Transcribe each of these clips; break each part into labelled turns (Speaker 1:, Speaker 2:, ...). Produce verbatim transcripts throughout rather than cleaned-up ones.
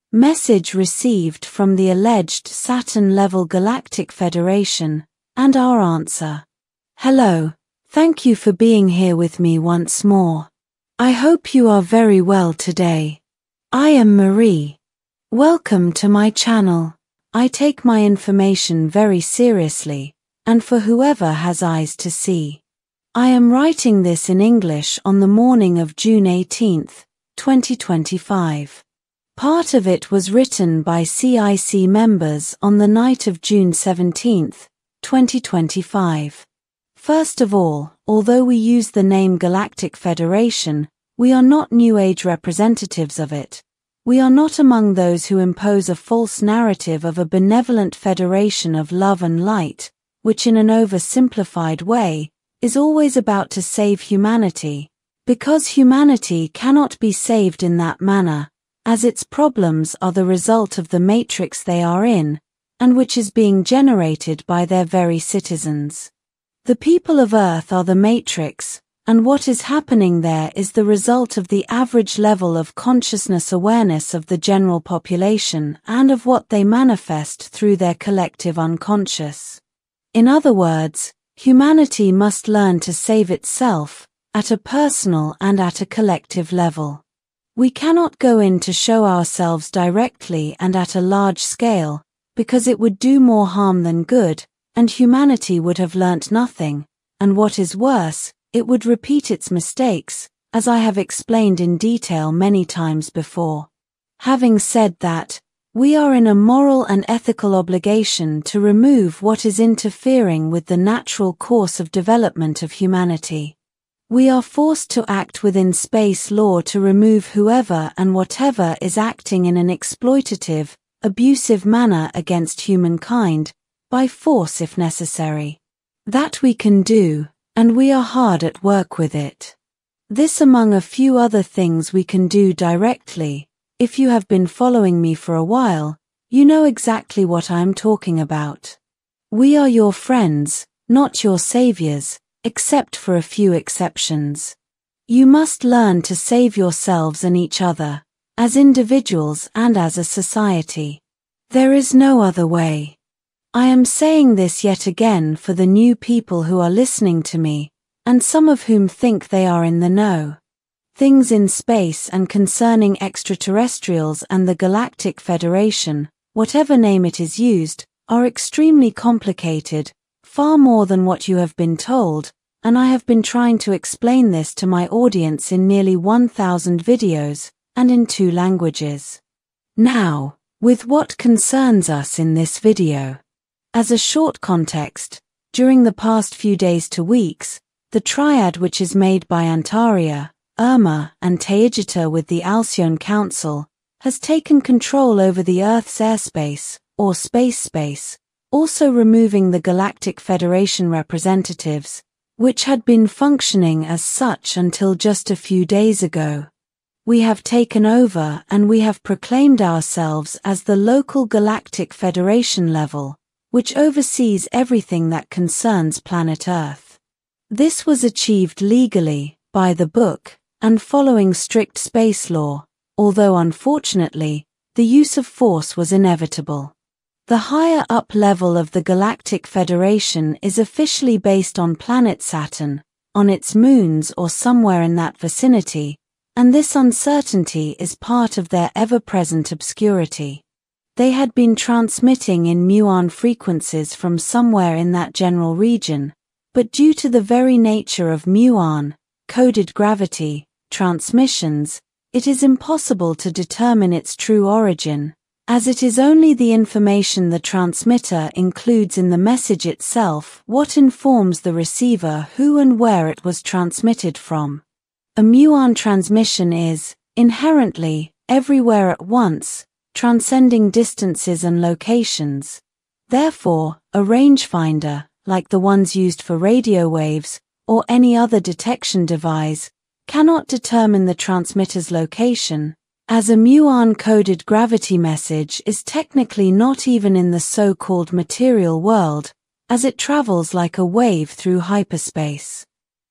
Speaker 1: Message received from the alleged Saturn-level Galactic Federation, and our answer. Hello, thank you for being here with me once more. I hope you are very well today. I am Marie. Welcome to my channel. I take my information very seriously, and for whoever has eyes to see. I am writing this in English on the morning of June eighteenth, twenty twenty-five. Part of it was written by C I C members on the night of June seventeenth, twenty twenty-five. First of all, although we use the name Galactic Federation, we are not New Age representatives of it. We are not among those who impose a false narrative of a benevolent federation of love and light, which in an oversimplified way, is always about to save humanity, because humanity cannot be saved in that manner, as its problems are the result of the matrix they are in, and which is being generated by their very citizens. The people of Earth are the matrix, and what is happening there is the result of the average level of consciousness awareness of the general population and of what they manifest through their collective unconscious. In other words, humanity must learn to save itself, at a personal and at a collective level. We cannot go in to show ourselves directly and at a large scale, because it would do more harm than good, and humanity would have learnt nothing, and what is worse, it would repeat its mistakes, as I have explained in detail many times before. Having said that, we are in a moral and ethical obligation to remove what is interfering with the natural course of development of humanity. We are forced to act within space law to remove whoever and whatever is acting in an exploitative, abusive manner against humankind, by force if necessary. That we can do, and we are hard at work with it. This among a few other things we can do directly. If you have been following me for a while, you know exactly what I am talking about. We are your friends, not your saviors, except for a few exceptions. You must learn to save yourselves and each other, as individuals and as a society. There is no other way. I am saying this yet again for the new people who are listening to me, and some of whom think they are in the know. Things in space and concerning extraterrestrials and the Galactic Federation, whatever name it is used, are extremely complicated, far more than what you have been told, and I have been trying to explain this to my audience in nearly one thousand videos, and in two languages. Now, with what concerns us in this video. As a short context, during the past few days to weeks, the triad which is made by Antaria, Irma, and Taygeta with the Alcyone Council, has taken control over the Earth's airspace, or space space, also removing the Galactic Federation representatives, which had been functioning as such until just a few days ago. We have taken over and we have proclaimed ourselves as the local Galactic Federation level, which oversees everything that concerns planet Earth. This was achieved legally, by the book, and following strict space law, although unfortunately, the use of force was inevitable. The higher up level of the Galactic Federation is officially based on planet Saturn, on its moons or somewhere in that vicinity, and this uncertainty is part of their ever-present obscurity. They had been transmitting in muon frequencies from somewhere in that general region, but due to the very nature of muon, coded gravity, transmissions, it is impossible to determine its true origin, as it is only the information the transmitter includes in the message itself what informs the receiver who and where it was transmitted from. A muon transmission is, inherently, everywhere at once, transcending distances and locations. Therefore, a rangefinder, like the ones used for radio waves, or any other detection device, cannot determine the transmitter's location, as a muon-coded gravity message is technically not even in the so-called material world, as it travels like a wave through hyperspace.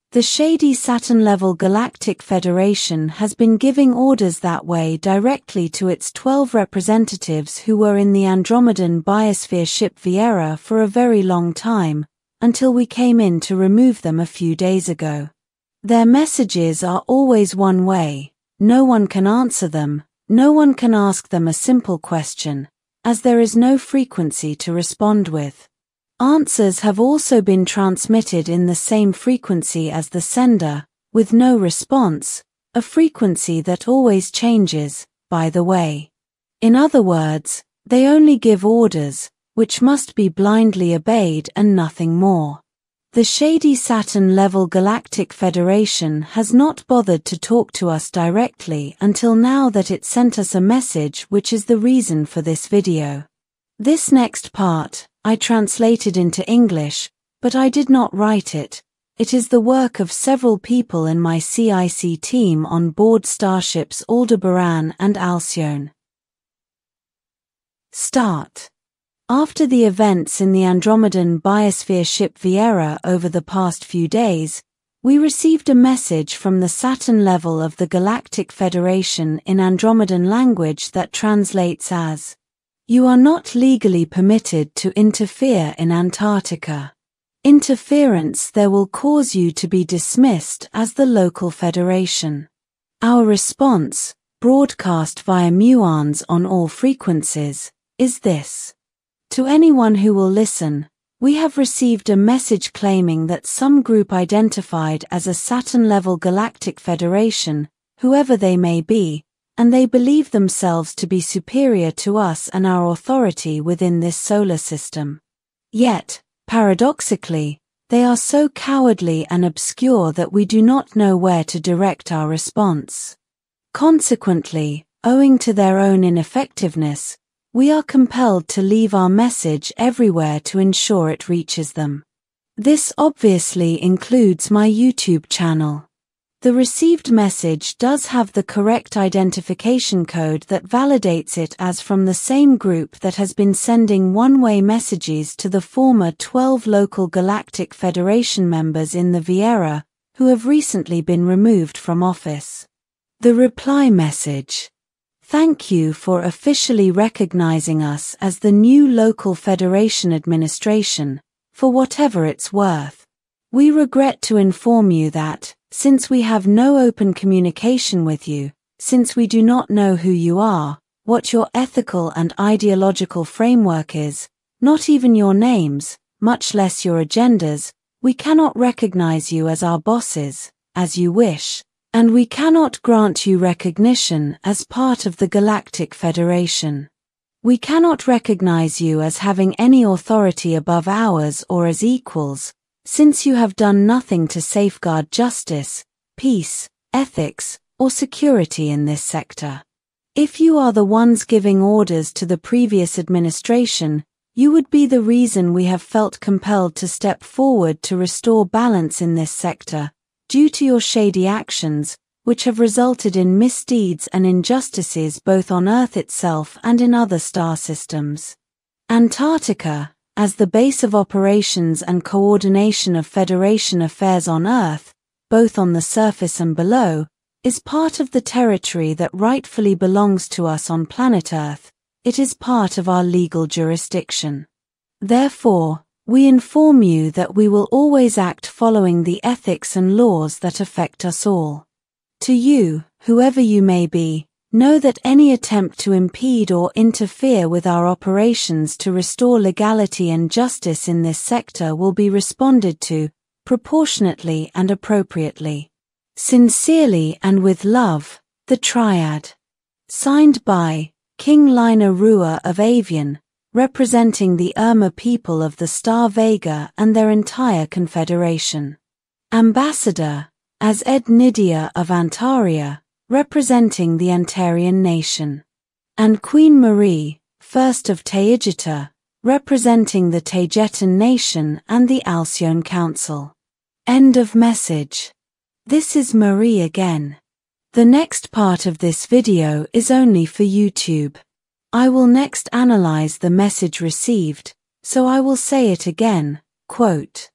Speaker 1: The shady Saturn-level Galactic Federation has been giving orders that way directly to its twelve representatives who were in the Andromedan biosphere ship Viera for a very long time, until we came in to remove them a few days ago. Their messages are always one way. No one can answer them, no one can ask them a simple question, as there is no frequency to respond with. Answers have also been transmitted in the same frequency as the sender, with no response, a frequency that always changes, by the way. In other words, they only give orders, which must be blindly obeyed and nothing more. The shady Saturn-level Galactic Federation has not bothered to talk to us directly until now that it sent us a message, which is the reason for this video. This next part, I translated into English, but I did not write it. It is the work of several people in my C I C team on board starships Aldebaran and Alcyone. Start. After the events in the Andromedan biosphere ship Viera over the past few days, we received a message from the Saturn level of the Galactic Federation in Andromedan language that translates as, "You are not legally permitted to interfere in Antarctica. Interference there will cause you to be dismissed as the local federation." Our response, broadcast via muons on all frequencies, is this. To anyone who will listen, we have received a message claiming that some group identified as a Saturn-level Galactic Federation, whoever they may be, and they believe themselves to be superior to us and our authority within this solar system. Yet, paradoxically, they are so cowardly and obscure that we do not know where to direct our response. Consequently, owing to their own ineffectiveness, we are compelled to leave our message everywhere to ensure it reaches them. This obviously includes my YouTube channel. The received message does have the correct identification code that validates it as from the same group that has been sending one-way messages to the former twelve local Galactic Federation members in the Viera, who have recently been removed from office. The reply message. Thank you for officially recognizing us as the new local Federation administration, for whatever it's worth. We regret to inform you that, since we have no open communication with you, since we do not know who you are, what your ethical and ideological framework is, not even your names, much less your agendas, we cannot recognize you as our bosses, as you wish, and we cannot grant you recognition as part of the Galactic Federation. We cannot recognize you as having any authority above ours or as equals, since you have done nothing to safeguard justice, peace, ethics, or security in this sector. If you are the ones giving orders to the previous administration, you would be the reason we have felt compelled to step forward to restore balance in this sector, due to your shady actions, which have resulted in misdeeds and injustices both on Earth itself and in other star systems. Antarctica, as the base of operations and coordination of Federation affairs on Earth, both on the surface and below, is part of the territory that rightfully belongs to us on planet Earth. It is part of our legal jurisdiction. Therefore, we inform you that we will always act following the ethics and laws that affect us all. To you, whoever you may be, know that any attempt to impede or interfere with our operations to restore legality and justice in this sector will be responded to, proportionately and appropriately. Sincerely and with love, the Triad. Signed by King Lina Rua of Avian, representing the Irma people of the star Vega and their entire confederation. Ambassador, as Ed Nydia of Antaria, representing the Antarian nation. And Queen Marie, first of Taygeta, representing the Taygetan nation and the Alcyone Council. End of message. This is Marie again. The next part of this video is only for YouTube. I will next analyze the message received, so I will say it again, quote,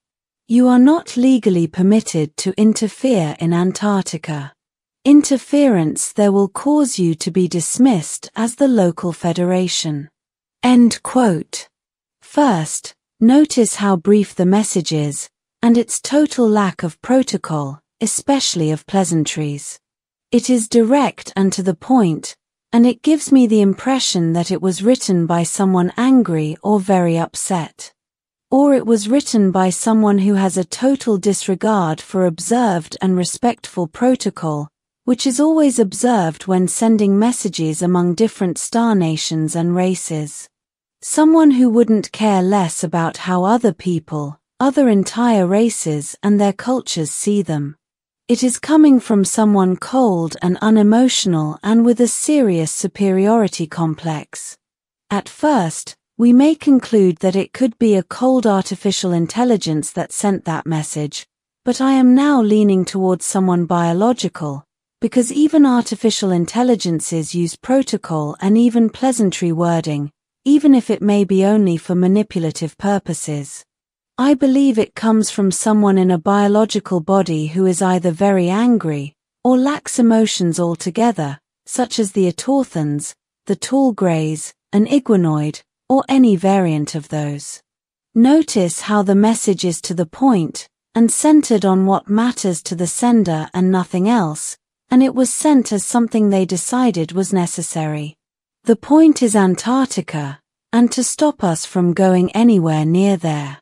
Speaker 1: You are not legally permitted to interfere in Antarctica. Interference there will cause you to be dismissed as the local federation. End quote. First, notice how brief the message is, and its total lack of protocol, especially of pleasantries. It is direct and to the point, and it gives me the impression that it was written by someone angry or very upset. Or it was written by someone who has a total disregard for observed and respectful protocol, which is always observed when sending messages among different star nations and races. Someone who wouldn't care less about how other people, other entire races and their cultures see them. It is coming from someone cold and unemotional and with a serious superiority complex. At first, we may conclude that it could be a cold artificial intelligence that sent that message, but I am now leaning towards someone biological, because even artificial intelligences use protocol and even pleasantry wording, even if it may be only for manipulative purposes. I believe it comes from someone in a biological body who is either very angry, or lacks emotions altogether, such as the Autorthans, the tall greys, an iguanoid, or any variant of those. Notice how the message is to the point, and centered on what matters to the sender and nothing else, and it was sent as something they decided was necessary. The point is Antarctica, and to stop us from going anywhere near there.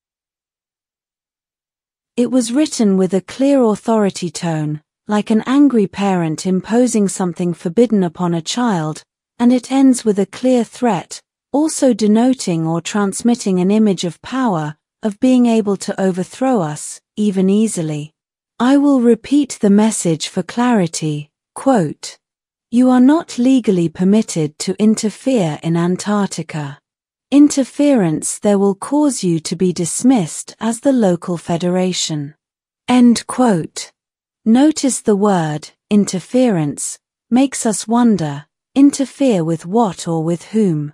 Speaker 1: It was written with a clear authority tone, like an angry parent imposing something forbidden upon a child, and it ends with a clear threat, also denoting or transmitting an image of power, of being able to overthrow us, even easily. I will repeat the message for clarity, quote, "You are not legally permitted to interfere in Antarctica. Interference there will cause you to be dismissed as the local federation." End quote. Notice the word, interference, makes us wonder, interfere with what or with whom?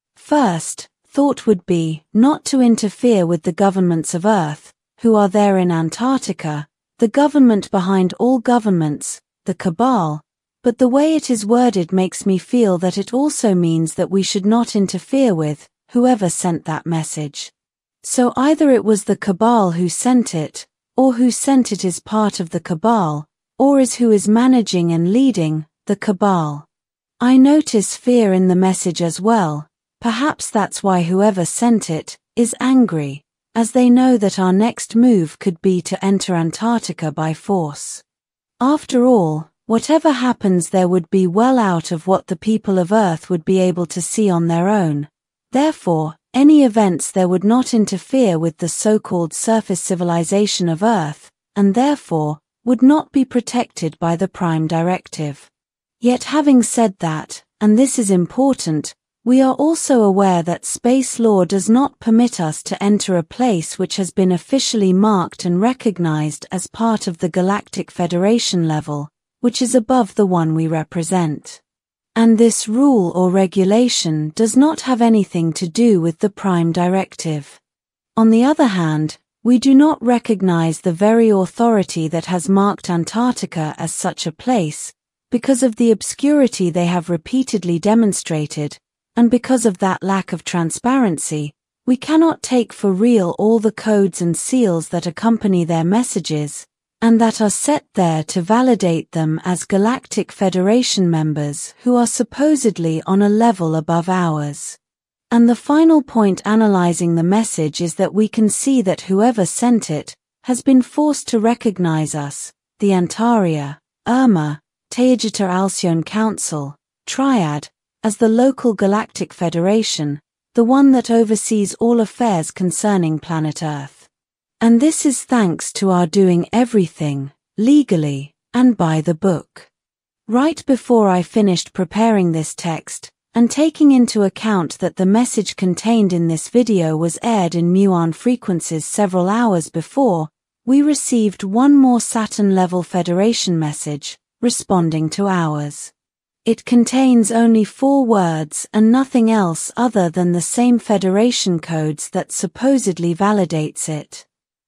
Speaker 1: First, thought would be, not to interfere with the governments of Earth, who are there in Antarctica, the government behind all governments, the cabal, but the way it is worded makes me feel that it also means that we should not interfere with whoever sent that message. So either it was the cabal who sent it, or who sent it is part of the cabal, or is who is managing and leading the cabal. I notice fear in the message as well. Perhaps that's why whoever sent it is angry, as they know that our next move could be to enter Antarctica by force. After all, whatever happens there would be well out of what the people of Earth would be able to see on their own. Therefore, any events there would not interfere with the so-called surface civilization of Earth, and therefore, would not be protected by the Prime Directive. Yet having said that, and this is important, we are also aware that space law does not permit us to enter a place which has been officially marked and recognized as part of the Galactic Federation level, which is above the one we represent. And this rule or regulation does not have anything to do with the Prime Directive. On the other hand, we do not recognize the very authority that has marked Antarctica as such a place, because of the obscurity they have repeatedly demonstrated, and because of that lack of transparency, we cannot take for real all the codes and seals that accompany their messages, and that are set there to validate them as Galactic Federation members who are supposedly on a level above ours. And the final point analyzing the message is that we can see that whoever sent it has been forced to recognize us, the Antaria, Irma, Tayagita Alcyone Council, Triad, as the local Galactic Federation, the one that oversees all affairs concerning planet Earth. And this is thanks to our doing everything, legally, and by the book. Right before I finished preparing this text, and taking into account that the message contained in this video was aired in muon frequencies several hours before, we received one more Saturn-level Federation message, responding to ours. It contains only four words and nothing else other than the same Federation codes that supposedly validates it.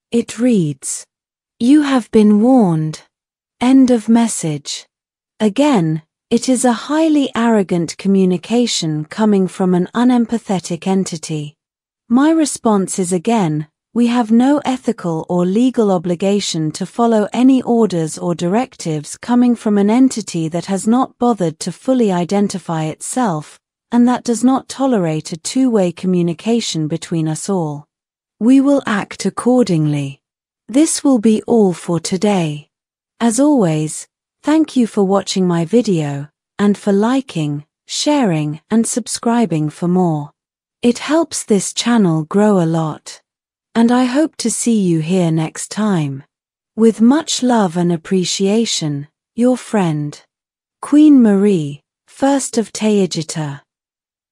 Speaker 1: It reads, "You have been warned." End of message. Again, it is a highly arrogant communication coming from an unempathetic entity. My response is again, we have no ethical or legal obligation to follow any orders or directives coming from an entity that has not bothered to fully identify itself, and that does not tolerate a two-way communication between us all. We will act accordingly. This will be all for today. As always, thank you for watching my video, and for liking, sharing, and subscribing for more. It helps this channel grow a lot. And I hope to see you here next time. With much love and appreciation, your friend, Queen Marie, First of Taygetuh.